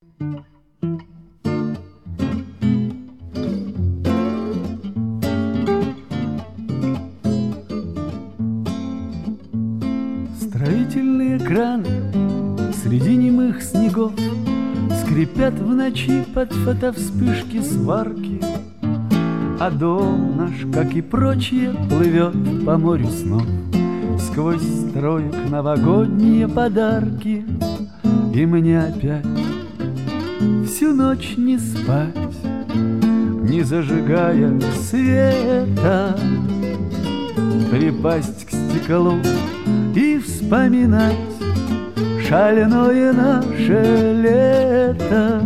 Строительные краны среди немых снегов скрипят в ночи под фотовспышки сварки, а дом наш, как и прочие, плывет по морю снов сквозь строек новогодние подарки. И мне опять всю ночь не спать, не зажигая света, припасть к стеклу и вспоминать шальное наше лето.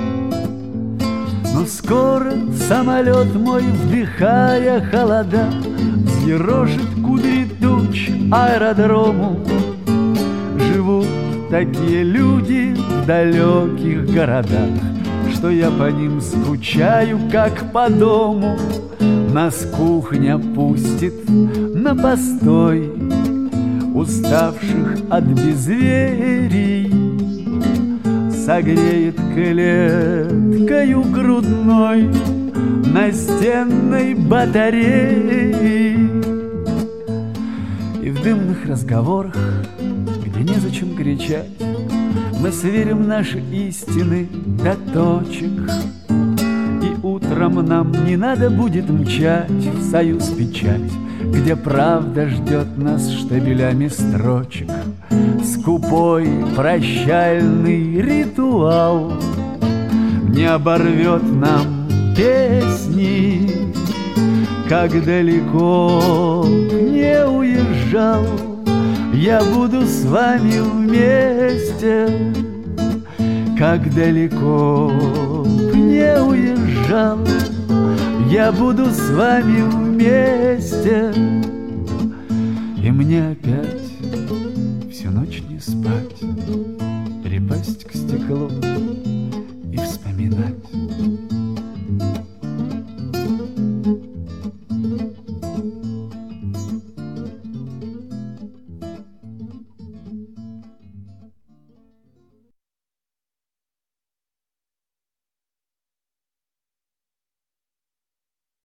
Но скоро самолет мой, вдыхая холода, взъерошит кудри туч аэродрому. Живут такие люди в далеких городах, что я по ним скучаю, как по дому. Нас кухня пустит на постой уставших от безверий, согреет клеткою грудной настенной батареи. И в дымных разговорах, где незачем кричать, мы сверим наши истины до точек. И утром нам не надо будет мчать в союз печать, где правда ждет нас штабелями строчек. Скупой прощальный ритуал не оборвет нам песни, как далеко не уезжал, я буду с вами вместе. Как далеко не уезжал, я буду с вами вместе. И мне опять всю ночь не спать, припасть к стеклу и вспоминать